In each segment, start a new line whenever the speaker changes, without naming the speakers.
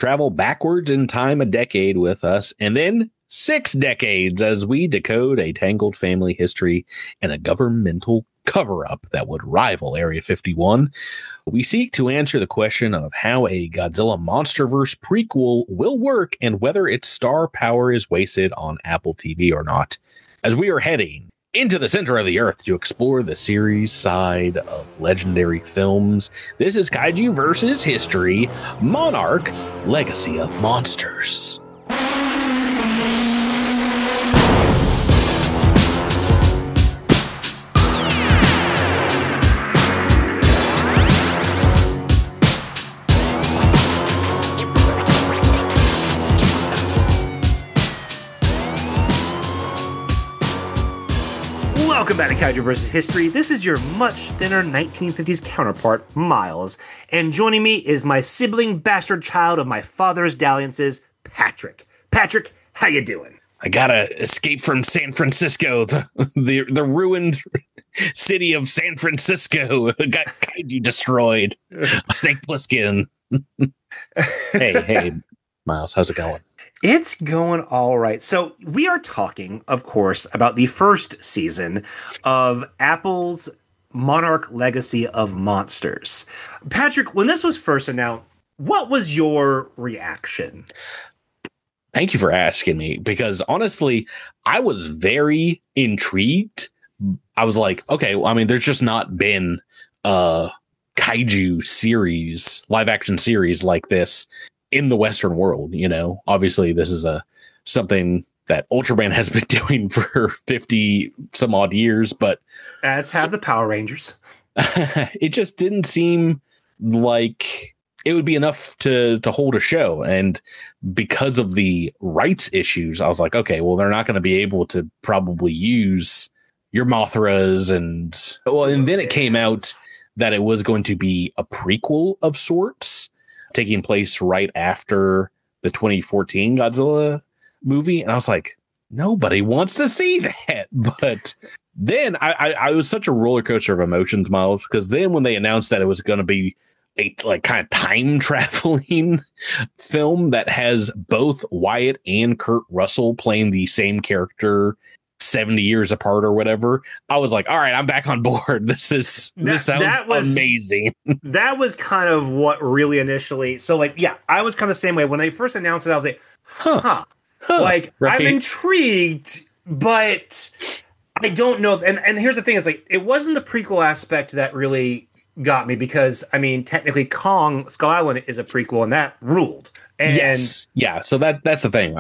Travel backwards in time a decade with us, and then 6 decades as we decode a tangled family history and a governmental cover-up that would rival Area 51. We seek to answer the question of how a Godzilla MonsterVerse prequel will work and whether its star power is wasted on Apple TV or not. As we are heading into the center of the earth to explore the series side of legendary films, this is Kaiju versus History, Monarch: Legacy of Monsters.
Welcome back to Kaiju vs. History. This is your much thinner 1950s counterpart, Miles. And joining me is my sibling bastard child of my father's dalliances, Patrick. Patrick, how you doing?
I gotta escape from San Francisco, the ruined city of San Francisco. Got Kaiju destroyed. Snake Plissken. Hey, Miles, how's it going?
It's going all right. So we are talking, of course, about the first season of Apple's Monarch: Legacy of Monsters. Patrick, when this was first announced, what was your reaction?
Thank you for asking me, because honestly, I was very intrigued. I was like, okay, well, I mean, there's just not been a kaiju series, live action series like this in the Western world. You know, obviously this is something that Ultraman has been doing for 50 some odd years, but
as have the Power Rangers.
It just didn't seem like it would be enough to hold a show. And because of the rights issues, I was like, okay, well, they're not going to be able to probably use your Mothras. And then it came out that it was going to be a prequel of sorts, taking place right after the 2014 Godzilla movie. And I was like, nobody wants to see that. But then I was such a roller coaster of emotions, Miles, because then when they announced that it was going to be a like kind of time traveling film that has both Wyatt and Kurt Russell playing the same character 70 years apart or whatever, I was like, all right, I'm back on board. This sounds amazing.
That was kind of what really initially. So like, yeah, I was kind of the same way when they first announced it. I was like, huh. Like, right. I'm intrigued, but I don't know. And here's the thing is like, it wasn't the prequel aspect that really got me, because I mean, technically Kong Skull Island is a prequel and that ruled. And
yes. Yeah. So that's the thing.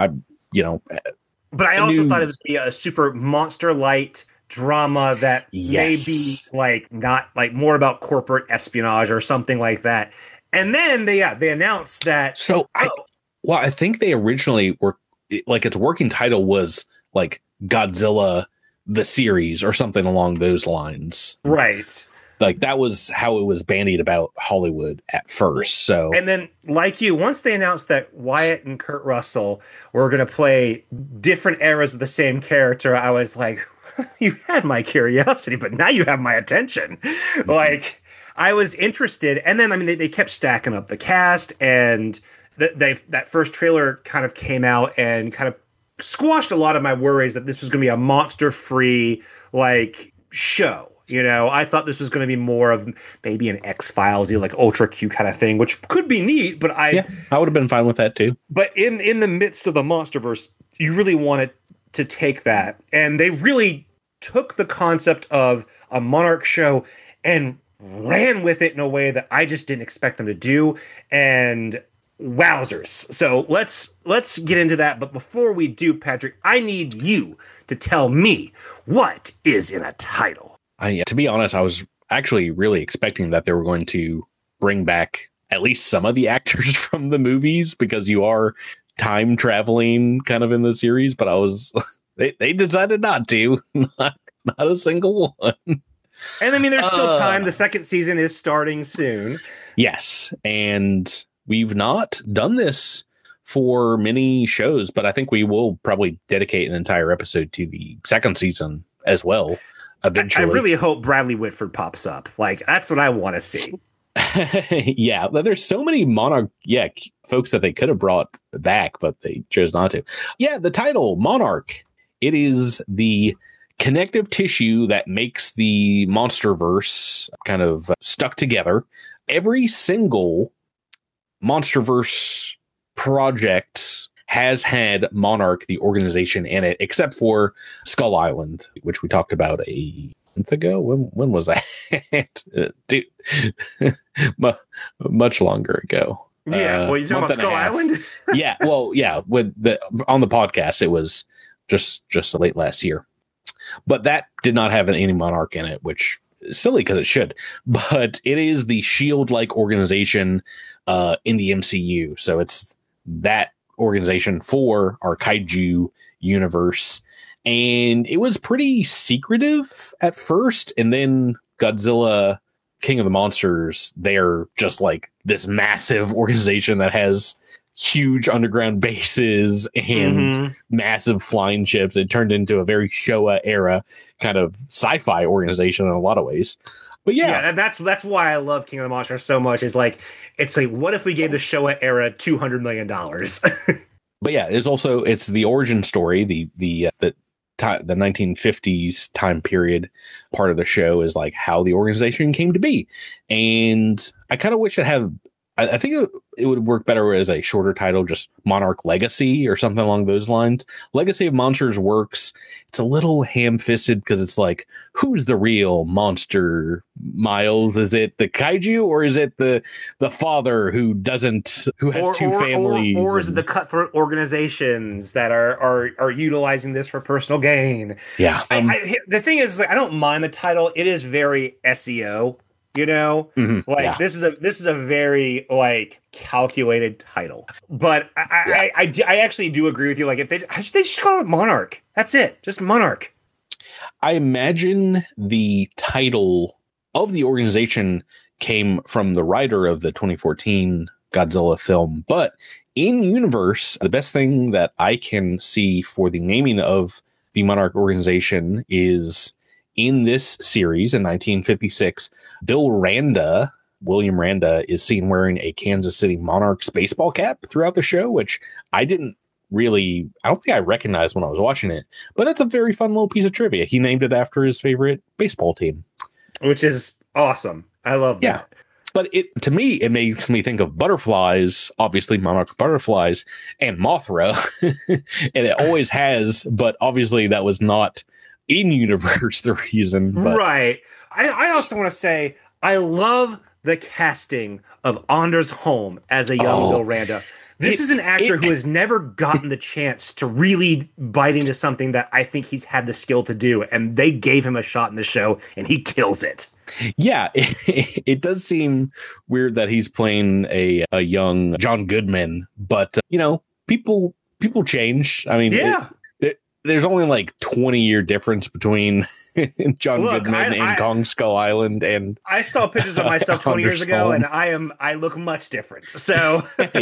But I also thought it was be a super monster light drama that may be like not like more about corporate espionage or something like that. And then they announced that.
So I think they originally were like, its working title was like Godzilla the series or something along those lines.
Right.
Like that was how it was bandied about Hollywood at first. So,
and then like you, once they announced that Wyatt and Kurt Russell were going to play different eras of the same character, I was like, you had my curiosity, but now you have my attention. Mm-hmm. Like I was interested. And then, I mean, they kept stacking up the cast, and that first trailer kind of came out and kind of squashed a lot of my worries that this was going to be a monster-free like show. You know, I thought this was going to be more of maybe an X-Files, like Ultra Q kind of thing, which could be neat, but I
would have been fine with that too.
But in the midst of the MonsterVerse, you really wanted to take that, and they really took the concept of a Monarch show and ran with it in a way that I just didn't expect them to do. And wowzers. So let's get into that. But before we do, Patrick, I need you to tell me what is in a title.
To be honest, I was actually really expecting that they were going to bring back at least some of the actors from the movies, because you are time traveling kind of in the series. But they decided not to, not a single one.
And I mean, there's still time. The second season is starting soon.
Yes, and we've not done this for many shows, but I think we will probably dedicate an entire episode to the second season as well. Eventually.
I really hope Bradley Whitford pops up. Like, that's what I want to see.
Yeah, there's so many Monarch, folks that they could have brought back, but they chose not to. Yeah, the title Monarch. It is the connective tissue that makes the MonsterVerse kind of stuck together. Every single MonsterVerse project has had Monarch, the organization, in it, except for Skull Island, which we talked about a month ago. When was that? Dude, much longer ago.
Yeah, well, you're talking about Skull Island?
Yeah, well, yeah, with on the podcast, it was just late last year. But that did not have any Monarch in it, which is silly because it should. But it is the Shield-like organization in the MCU. So it's that organization for our kaiju universe. And it was pretty secretive at first. And then Godzilla, King of the Monsters, they're just like this massive organization that has huge underground bases and massive flying ships. It turned into a very Showa era kind of sci-fi organization in a lot of ways. But yeah,
that's why I love King of the Monsters so much. Is like, it's like, what if we gave the Showa era $200 million?
But yeah, it's the origin story. The 1950s time period part of the show is like how the organization came to be. And I kind of wish it had, I think it would work better as a shorter title, just Monarch Legacy or something along those lines. Legacy of Monsters works. It's a little ham-fisted because it's like, who's the real monster, Miles? Is it the kaiju, or is it the father who has two families?
Or is it the cutthroat organizations that are utilizing this for personal gain?
Yeah.
The thing is, I don't mind the title. It is very SEO. You know, this is a very like calculated title, but I actually do agree with you. Like, if they just call it Monarch, that's it, just Monarch.
I imagine the title of the organization came from the writer of the 2014 Godzilla film, but in universe, the best thing that I can see for the naming of the Monarch organization is, in this series in 1956, William Randa is seen wearing a Kansas City Monarchs baseball cap throughout the show, which I don't think I recognized when I was watching it, but it's a very fun little piece of trivia. He named it after his favorite baseball team,
which is awesome. I love that.
Yeah. But to me, it makes me think of butterflies, obviously Monarch butterflies, and Mothra. And it always has, but obviously that was not in universe the reason. But.
Right. I also want to say I love the casting of Anders Holm as a young Bill Randa. This is an actor who has never gotten the chance to really bite into something that I think he's had the skill to do, and they gave him a shot in the show, and he kills it.
Yeah, it does seem weird that he's playing a young John Goodman, but people change. I mean,
yeah.
There's only like 20-year difference between John Goodman and Kong Skull Island, and
I saw pictures of myself 20 years ago, and I look much different. So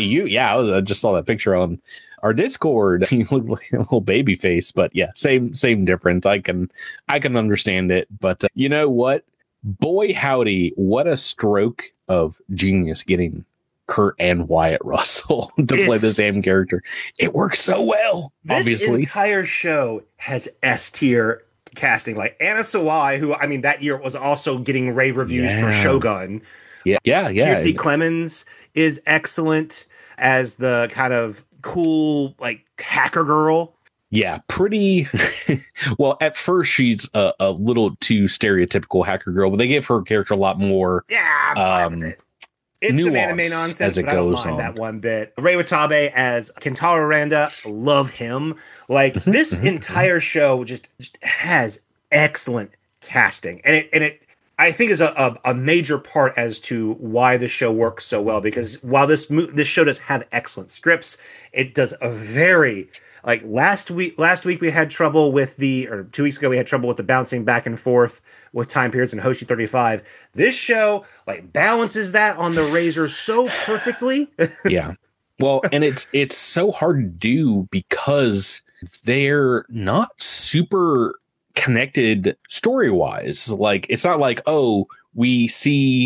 I just saw that picture on our Discord. You look like a little baby face, but yeah, same difference. I can understand it, but you know what? Boy howdy, what a stroke of genius getting Kurt and Wyatt Russell to play the same character. It works so well.
This entire show has S tier casting. Like Anna Sawai, who that year was also getting rave reviews for Shogun.
Yeah.
Kiersey Clemens is excellent as the kind of cool like hacker girl.
Yeah, pretty. Well, at first she's a little too stereotypical hacker girl, but they give her character a lot more.
Yeah, I'm fine with it. It's some anime nonsense, as it goes on. That one bit. Rei Watabe as Kentaro Randa, love him. Like this entire show just has excellent casting, and it I think is a major part as to why the show works so well. Because while this show does have excellent scripts, it does a very last week we had trouble with 2 weeks ago we had trouble with the bouncing back and forth with time periods in Hoshi 35. This show balances that on the razor so perfectly.
Yeah. Well, and it's so hard to do because they're not super connected story-wise. Like, it's not like, we see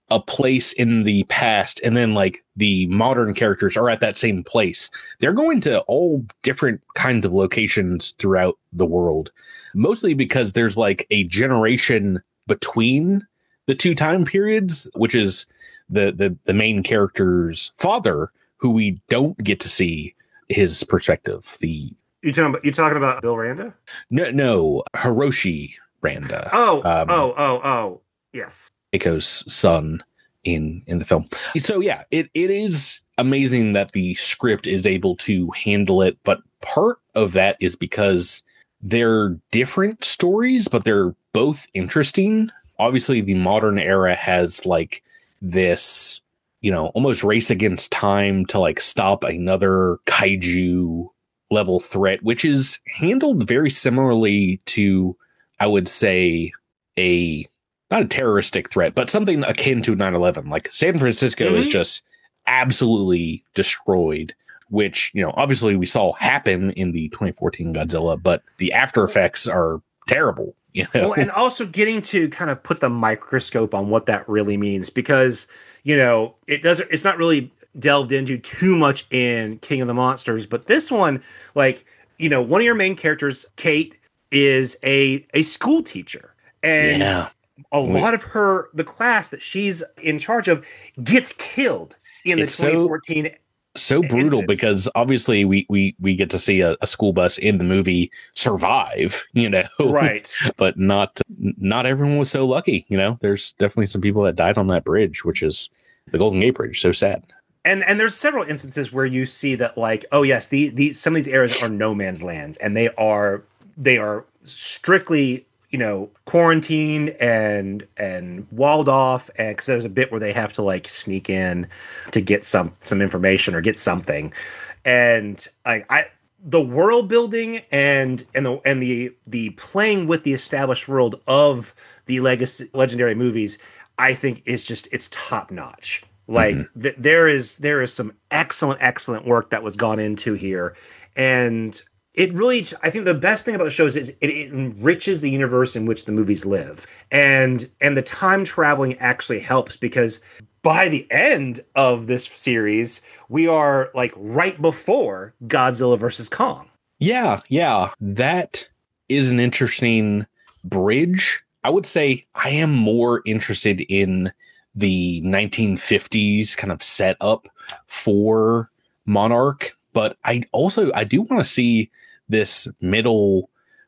a place in the past and then like the modern characters are at that same place, they're going to all different kinds of locations throughout the world, mostly because there's like a generation between the two time periods, which is the main character's father, who we don't get to see his perspective.
You talking about Bill Randa?
No, Hiroshi Randa.
Oh, yes.
Eiko's son in the film. So yeah, it is amazing that the script is able to handle it, but part of that is because they're different stories, but they're both interesting. Obviously, the modern era has like this, almost race against time to like stop another kaiju level threat, which is handled very similarly to, I would say, not a terroristic threat, but something akin to 9/11. Like San Francisco is just absolutely destroyed, which, obviously we saw happen in the 2014 Godzilla, but the after effects are terrible.
Well, and also getting to kind of put the microscope on what that really means, because, it's not really delved into too much in King of the Monsters, but this one, like, one of your main characters, Kate, is a school teacher. And a lot of the class that she's in charge of gets killed in the 2014
so brutal
instance.
Because obviously we get to see a school bus in the movie survive,
right?
But not everyone was so lucky. There's definitely some people that died on that bridge, which is the Golden Gate Bridge. So sad.
And there's several instances where you see that, like, oh yes, some of these areas are no man's lands, and they are strictly quarantined and walled off, and because there's a bit where they have to like sneak in to get some information or get something, and the world building and the playing with the established world of the legendary movies, I think it's top notch. Like there is some excellent work that was gone into here, and it really, I think the best thing about the show is it enriches the universe in which the movies live. And the time traveling actually helps, because by the end of this series, we are like right before Godzilla versus Kong.
Yeah. That is an interesting bridge. I would say I am more interested in the 1950s kind of setup for Monarch, but I do want to see this middle,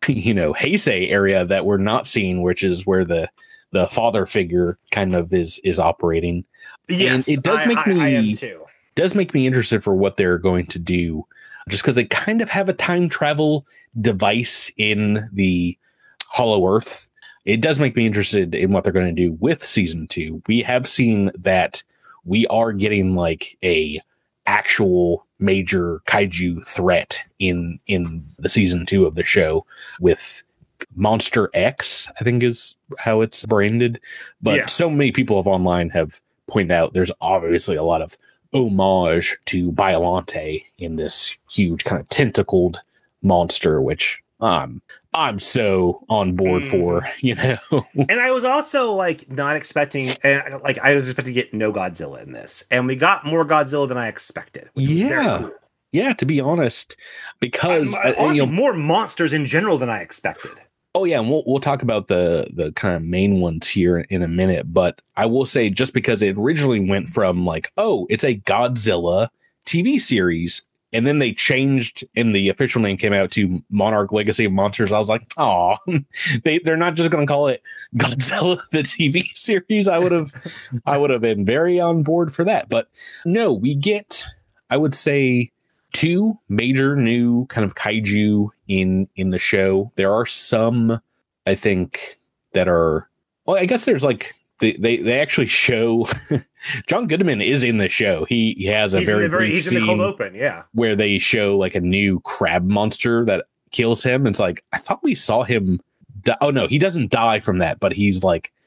Heisei area that we're not seeing, which is where the father figure kind of is operating.
Yes,
and it does make
I am too.
Does make me interested for what they're going to do, just because they kind of have a time travel device in the Hollow Earth. It does make me interested in what they're going to do with season 2. We have seen that we are getting like a actual major kaiju threat in the season 2 of the show with Monster X, I think is how it's branded. But so many people online have pointed out there's obviously a lot of homage to Biollante in this huge kind of tentacled monster, which I'm so on board for,
And I was also like not expecting, I was expecting to get no Godzilla in this, and we got more Godzilla than I expected.
Yeah. Yeah, to be honest, because
honestly, more monsters in general than I expected.
Oh yeah, and we'll talk about the kind of main ones here in a minute, but I will say, just because it originally went from like, oh, it's a Godzilla TV series, and then they changed and the official name came out to Monarch Legacy of Monsters, I was like, oh, they're not just going to call it Godzilla the TV series. I would have been very on board for that. But no, we get, I would say, 2 major new kind of kaiju in the show. There are some, I think, that are, well, I guess there's like, they actually show John Goodman is in the show. He has a very brief scene
in the cold open,
where they show like a new crab monster that kills him. It's like, I thought we saw him oh no, he doesn't die from that, but he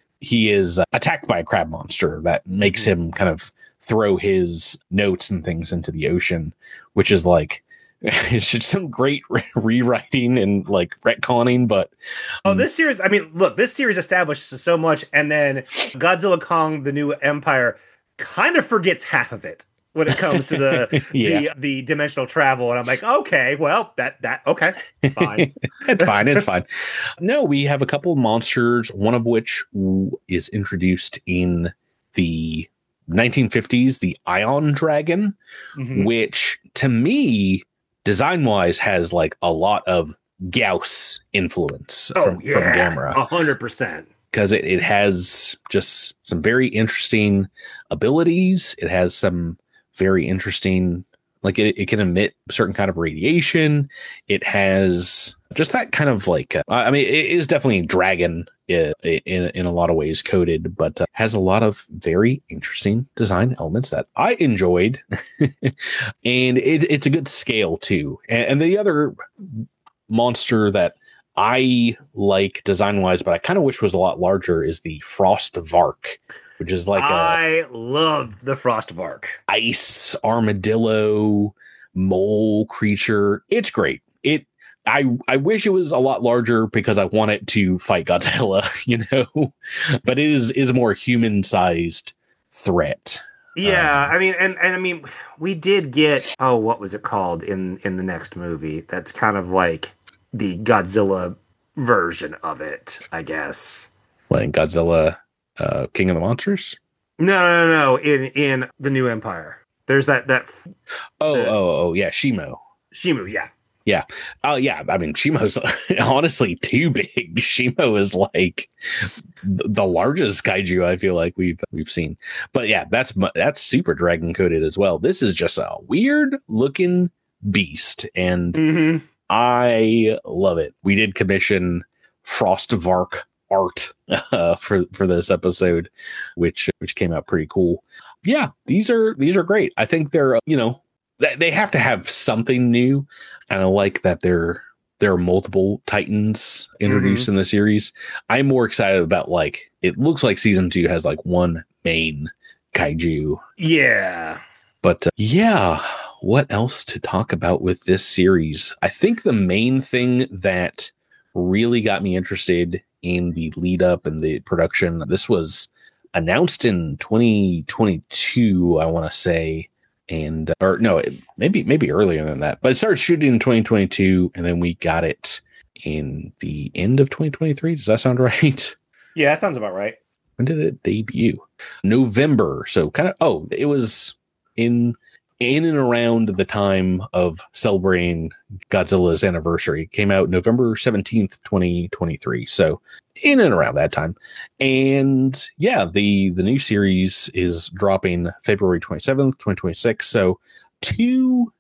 is attacked by a crab monster that makes him kind of throw his notes and things into the ocean, which is like It's just some great rewriting and like retconning, but
this series, I mean, look, this series establishes so much, and then Godzilla Kong: The New Empire kind of forgets half of it when it comes to the dimensional travel, and I'm like, okay, well, that okay, fine.
It's fine. No, we have a couple of monsters, one of which is introduced in the 1950s, the Ion Dragon, which to me, design wise, has like a lot of Gauss influence from Gamera.
100%.
Because it has just some very interesting abilities. It has some very interesting, like it can emit a certain kind of radiation. It has just that kind of like, I mean, it is definitely dragon in a lot of ways coded, but has a lot of very interesting design elements that I enjoyed. And it's a good scale too. And the other monster that I like design wise, but I kind of wish was a lot larger, is the Frost Vark, which is like
I love the Frost Vark.
Ice armadillo mole creature. It's great. I wish it was a lot larger because I want it to fight Godzilla, you know, but it is a more human sized threat.
Yeah, I mean, and I mean, we did get what was it called in the next movie? That's kind of like the Godzilla version of it, I guess.
What, in Godzilla, King of the Monsters?
No. In the New Empire, there's that.
Yeah, Shimo.
Shimu, yeah.
Yeah. Oh, yeah. I mean, Shimo's honestly too big. Shimo is like the largest kaiju I feel like we've seen. But yeah, that's super dragon coded as well. This is just a weird looking beast, and I love it. We did commission Frost Vark art for this episode, which came out pretty cool. Yeah, these are great. I think they're, you know, they have to have something new, and I like that there are multiple Titans introduced in the series. I'm more excited about, like, it looks like season 2 has like one main kaiju.
Yeah.
But yeah, what else to talk about with this series? I think the main thing that really got me interested in the lead up and the production, this was announced in 2022, I want to say. And or no, maybe earlier than that, but it started shooting in 2022, and then we got it in the end of 2023. Does that sound right?
Yeah, that sounds about right.
When did it debut? November. So kind of, it was in and around the time of celebrating Godzilla's anniversary. It came out November 17th, 2023. So in and around that time. And yeah, the new series is dropping February 27th, 2026. So 2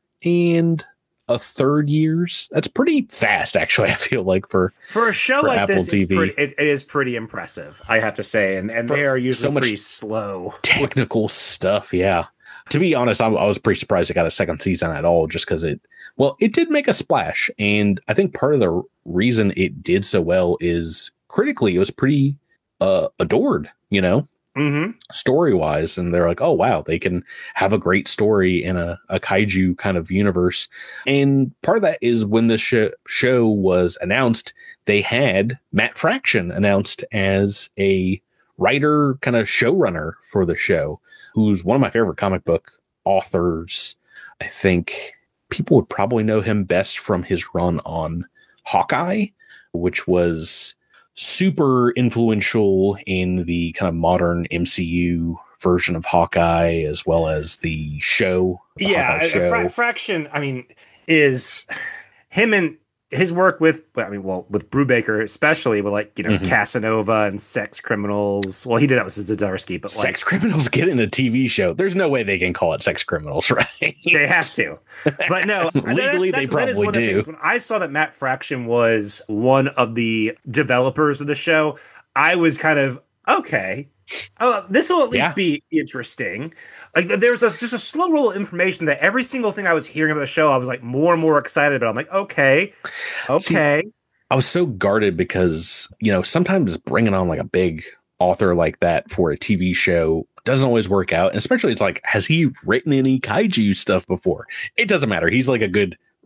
1/3 years. That's pretty fast, actually. I feel like for
a show like
Apple
this,
TV.
it is pretty impressive, I have to say. And they are usually so pretty slow.
Technical stuff, yeah. To be honest, I was pretty surprised it got a second season at all, just because it did make a splash. And I think part of the reason it did so well is critically, it was pretty adored, you know, story wise. And they're like, oh, wow, they can have a great story in a kaiju kind of universe. And part of that is when the show was announced, they had Matt Fraction announced as a writer, kind of showrunner for the show, who's one of my favorite comic book authors. I think people would probably know him best from his run on Hawkeye, which was super influential in the kind of modern MCU version of Hawkeye, as well as the show.
Fraction, I mean, is him and his work with, with Brubaker, especially with, like, you know, Casanova and Sex Criminals. Well, he did that with Zdarsky, but
Sex Criminals get in a TV show. There's no way they can call it Sex Criminals, right?
They have to. But no,
legally they probably do.
When I saw that Matt Fraction was one of the developers of the show, I was kind of, okay, this will at least be interesting. Like, there's just a slow roll of information that every single thing I was hearing about the show, I was like more and more excited about. I'm like, okay. See,
I was so guarded because, you know, sometimes bringing on like a big author like that for a TV show doesn't always work out. And especially it's like, has he written any kaiju stuff before? It doesn't matter. He's like a good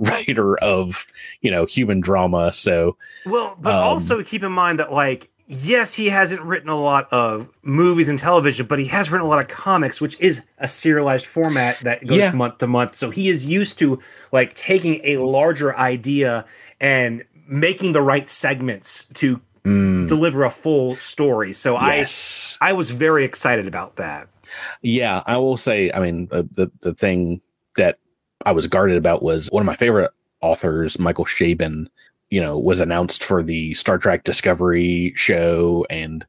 writer of, human drama. So,
well, but also keep in mind that, like, yes, he hasn't written a lot of movies and television, but he has written a lot of comics, which is a serialized format that goes month to month. So he is used to, like, taking a larger idea and making the right segments to deliver a full story. So yes. I was very excited about that.
Yeah, I will say, I mean, the thing that I was guarded about was one of my favorite authors, Michael Chabon, was announced for the Star Trek Discovery show. And,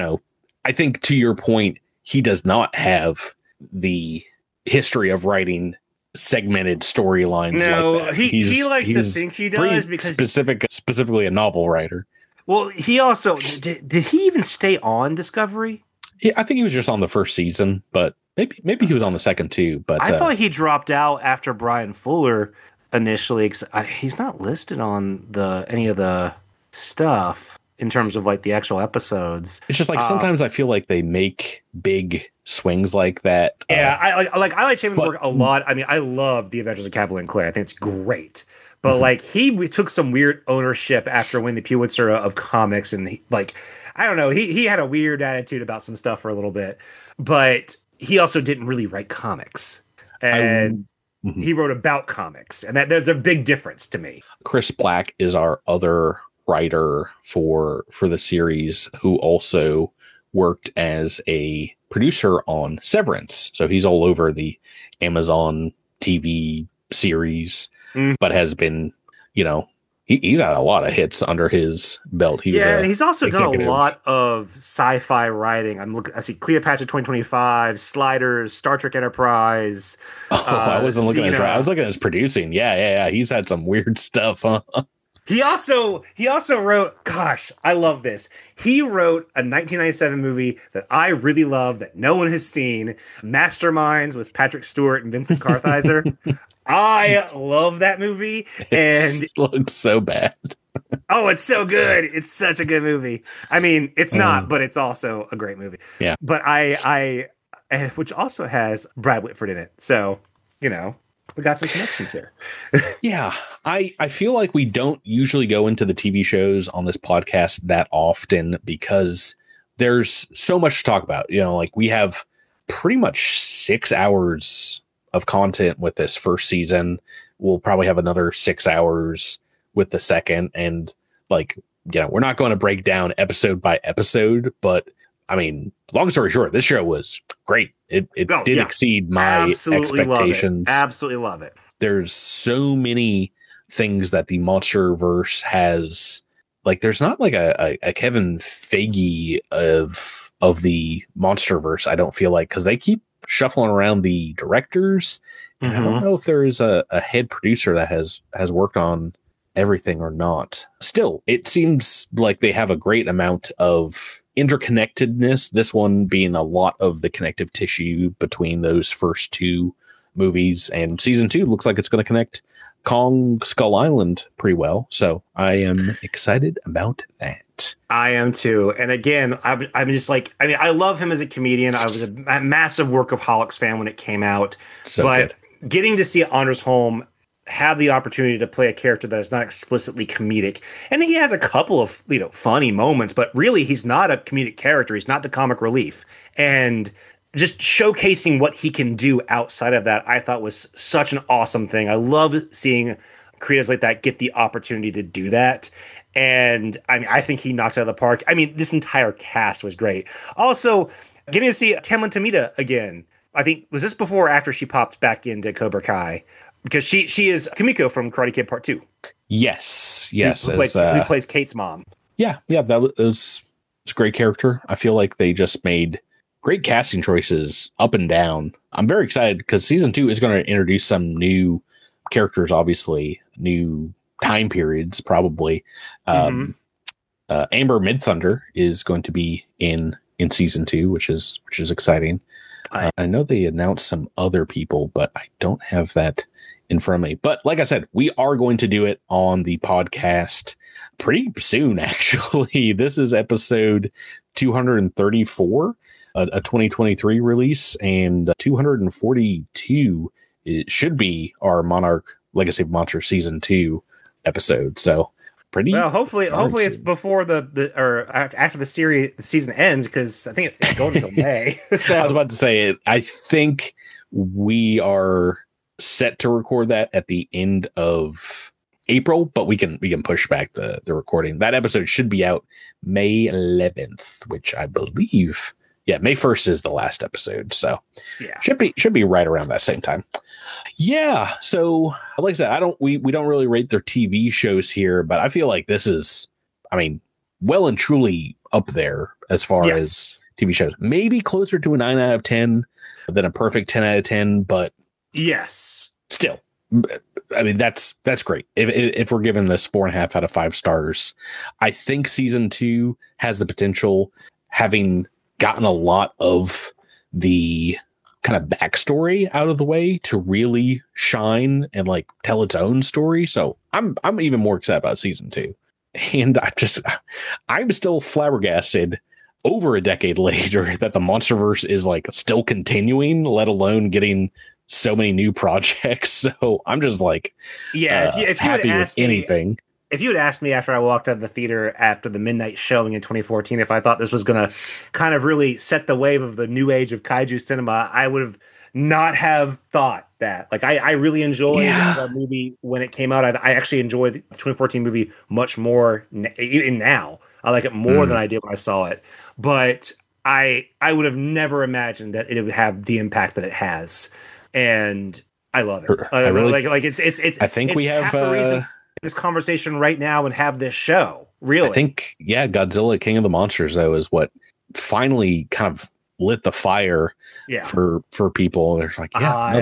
I think to your point, he does not have the history of writing segmented storylines.
No,
like that.
He likes to think he does because
specifically a novel writer.
Well, he also did he even stay on Discovery?
Yeah, I think he was just on the first season, but maybe he was on the second too. But
I thought he dropped out after Brian Fuller initially. He's not listed on any of the stuff in terms of like the actual episodes.
It's just like sometimes I feel like they make big swings like that.
Yeah, I like Chabon's work a lot. I mean, I love The Adventures of Cavalier and Claire. I think it's great. But like he took some weird ownership after winning the Pulitzer of comics, and I don't know, he had a weird attitude about some stuff for a little bit, but he also didn't really write comics, and he wrote about comics, and that there's a big difference to me.
Chris Black is our other writer for the series, who also worked as a producer on Severance, so he's all over the Amazon TV series. But has been, he's had a lot of hits under his belt.
And he's also done a lot of sci-fi writing. I see Cleopatra 2025, Sliders, Star Trek Enterprise.
I wasn't looking at his. I was looking at his producing. Yeah. He's had some weird stuff, huh?
He also wrote, gosh, I love this. He wrote a 1997 movie that I really love that no one has seen, Masterminds, with Patrick Stewart and Vincent Kartheiser. I love that movie, and
it looks so bad.
Oh, it's so good. It's such a good movie. I mean, it's not, but it's also a great movie.
Yeah.
But I which also has Brad Whitford in it. So, we got some connections here.
Yeah. I feel like we don't usually go into the TV shows on this podcast that often because there's so much to talk about. Like we have pretty much 6 hours of content with this first season. We'll probably have another 6 hours with the second. And we're not going to break down episode by episode, but I mean, long story short, this show was great. It did exceed my expectations.
Absolutely love it.
There's so many things that the Monsterverse has. Like, there's not like a Kevin Feige of the Monsterverse, I don't feel like, because they keep shuffling around the directors. And I don't know if there is a head producer that has worked on everything or not. Still, it seems like they have a great amount of interconnectedness, this one being a lot of the connective tissue between those first two movies, and season 2 looks like it's going to connect Kong Skull Island pretty well. So I am excited about that.
I am too. And again, I'm just like, I mean, I love him as a comedian. I was a massive Workaholics fan when it came out, but getting to see Anders Holm have the opportunity to play a character that is not explicitly comedic. And he has a couple of, funny moments, but really he's not a comedic character. He's not the comic relief. And just showcasing what he can do outside of that, I thought was such an awesome thing. I love seeing creatives like that get the opportunity to do that. And I mean, I think he knocked it out of the park. I mean, this entire cast was great. Also, getting to see Tamlyn Tomita again. I think, was this before or after she popped back into Cobra Kai? Because she is Kimiko from Karate Kid Part 2.
Yes.
Who plays Kate's mom.
Yeah, that was a great character. I feel like they just made great casting choices up and down. I'm very excited because season 2 is going to introduce some new characters, obviously, new time periods, probably. Amber Midthunder is going to be in season 2, which is exciting. I know they announced some other people, but I don't have that in front of me. But like I said, we are going to do it on the podcast pretty soon, actually. This is episode 234, a 2023 release, and 242 it should be our Monarch Legacy of Monsters season 2 episode. So pretty
well. Hopefully it's
soon.
before the or after the season ends, because I think it's going until May. So
I was about to say it. I think we are set to record that at the end of April, but we can push back the recording. That episode should be out May 11th, which I believe, May 1st is the last episode. So
yeah,
should be right around that same time. Yeah. So like I said, we don't really rate their TV shows here, but I feel like this is, I mean, well and truly up there as far as TV shows. Maybe closer to a 9 out of 10 than a perfect 10 out of 10, but
yes,
still, I mean, that's great. If we're giving this 4.5 out of 5 stars, I think season 2 has the potential, having gotten a lot of the kind of backstory out of the way, to really shine and like tell its own story. So I'm even more excited about season 2. And I'm still flabbergasted over a decade later that the Monsterverse is like still continuing, let alone getting so many new projects. So I'm just like, if you happy with anything.
If you had asked me after I walked out of the theater after the midnight showing in 2014, if I thought this was going to kind of really set the wave of the new age of kaiju cinema, I would have not have thought that. Like, I really enjoyed the movie when it came out. I actually enjoyed the 2014 movie much more now. I like it more than I did when I saw it. But I would have never imagined that it would have the impact that it has. And I love it.
I really
like it's
I think we have
half the reason this conversation right now and have this show. Really,
I think Godzilla King of the Monsters though is what finally kind of lit the fire for people. There's like,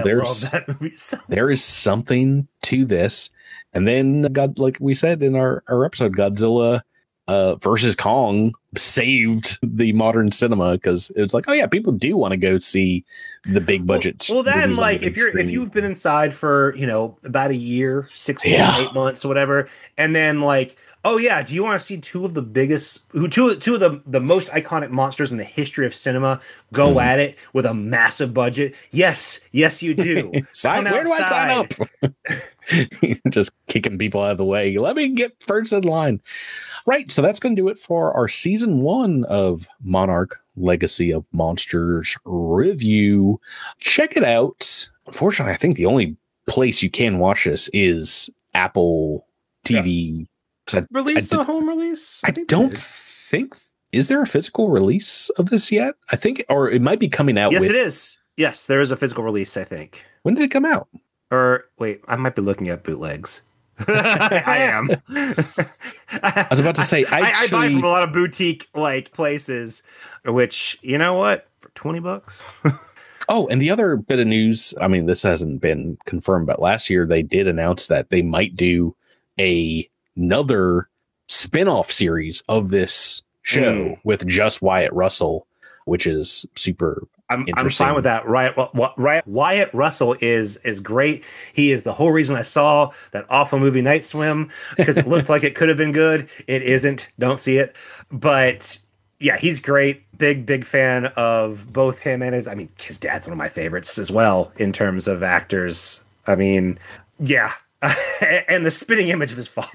there is something to this. And then like we said in our episode, Godzilla versus Kong saved the modern cinema, because it was like, oh yeah, people do want to go see the big budget.
Well, then like if you've been inside for about a year, 6 8 months or whatever, and then like, oh yeah, do you want to see two of the most iconic monsters in the history of cinema go at it with a massive budget? Yes you do.
Where do I sign up? Just kicking people out of the way. Let me get first in line. Right, so that's going to do it for our season 1 of Monarch Legacy of Monsters review. Check it out. Unfortunately, I think the only place you can watch this is Apple TV.
A home release?
I don't think. Is there a physical release of this yet? I think, or it might be coming out.
Yes, it is. Yes, there is a physical release, I think.
When did it come out?
Or wait, I might be looking at bootlegs. I am.
I was about to say,
I buy from a lot of boutique like places, which, you know what, for $20.
Oh, and the other bit of news, I mean, this hasn't been confirmed, but last year they did announce that they might do another spin-off series of this show with just Wyatt Russell, which is super
I'm fine with that. Wyatt Russell is great. He is the whole reason I saw that awful movie Night Swim, because it looked like it could have been good. It isn't. Don't see it. But yeah, he's great. Big fan of both him and his dad's one of my favorites as well in terms of actors. I mean, yeah. And the spitting image of his father.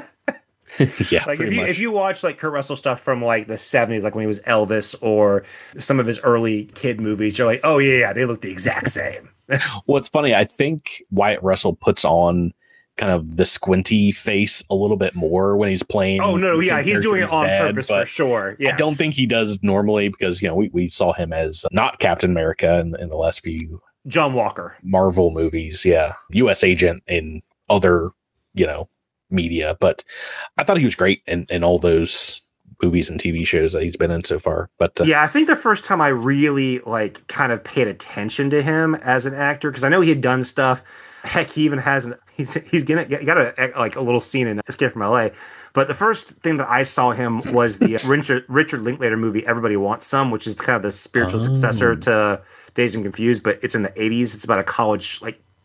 Yeah,
like if you watch like Kurt Russell stuff from like the 70s, like when he was Elvis, or some of his early kid movies, you're like, oh yeah, they look the exact same.
Well, it's funny. I think Wyatt Russell puts on kind of the squinty face a little bit more when he's playing.
Oh no, yeah, he's doing it on purpose for sure. Yes.
I don't think he does normally, because we saw him as not Captain America in the last few
John Walker
Marvel movies. Yeah, U.S. agent in other media, but I thought he was great in all those movies and TV shows that he's been in so far. But
I think the first time I really like kind of paid attention to him as an actor, because I know he had done stuff. Heck, he even has he's got a little scene in Escape from LA. But the first thing that I saw him was the Richard Linklater movie Everybody Wants Some, which is kind of the spiritual successor to Dazed and Confused, but it's in the 80s. It's about a college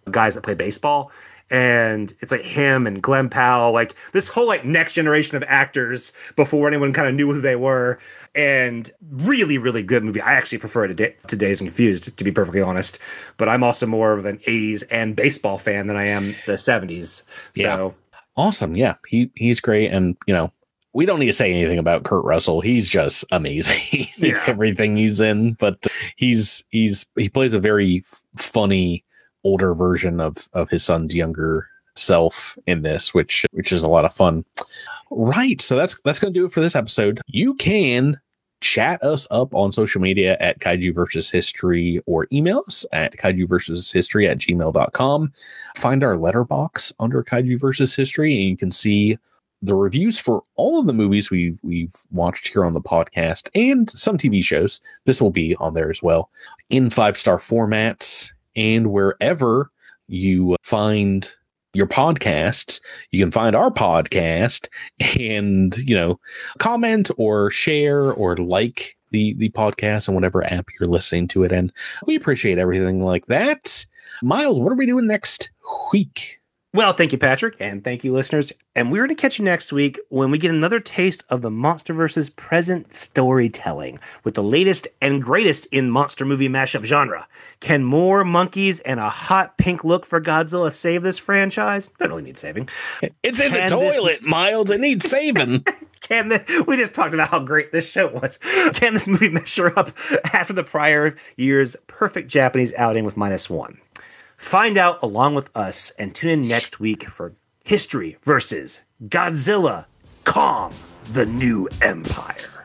guys that play baseball. And it's like him and Glenn Powell, like this whole like next generation of actors before anyone kind of knew who they were. And really, really good movie. I actually prefer it to Dazed and Confused, to be perfectly honest. But I'm also more of an 80s and baseball fan than I am the 70s. So
awesome. Yeah, he's great. And, you know, we don't need to say anything about Kurt Russell. He's just amazing in everything he's in. But he plays a very funny older version of his son's younger self in this, which is a lot of fun. Right. So that's going to do it for this episode. You can chat us up on social media at Kaiju versus History, or email us at kaijuversushistory@gmail.com. Find our letterbox under Kaiju versus History, and you can see the reviews for all of the movies we've watched here on the podcast and some TV shows. This will be on there as well in 5-star formats. And wherever you find your podcasts, you can find our podcast and, you know, comment or share or like the podcast on whatever app you're listening to it in. We appreciate everything like that. Miles, what are we doing next week?
Well, thank you, Patrick, and thank you, listeners. And we're going to catch you next week when we get another taste of the MonsterVerse's present storytelling with the latest and greatest in monster movie mashup genre. Can more monkeys and a hot pink look for Godzilla save this franchise? Don't really need saving.
It's in the toilet, Miles. It needs saving.
We just talked about how great this show was. Can this movie measure up after the prior year's perfect Japanese outing with -1? Find out along with us and tune in next week for History versus Godzilla, Kong, the New Empire.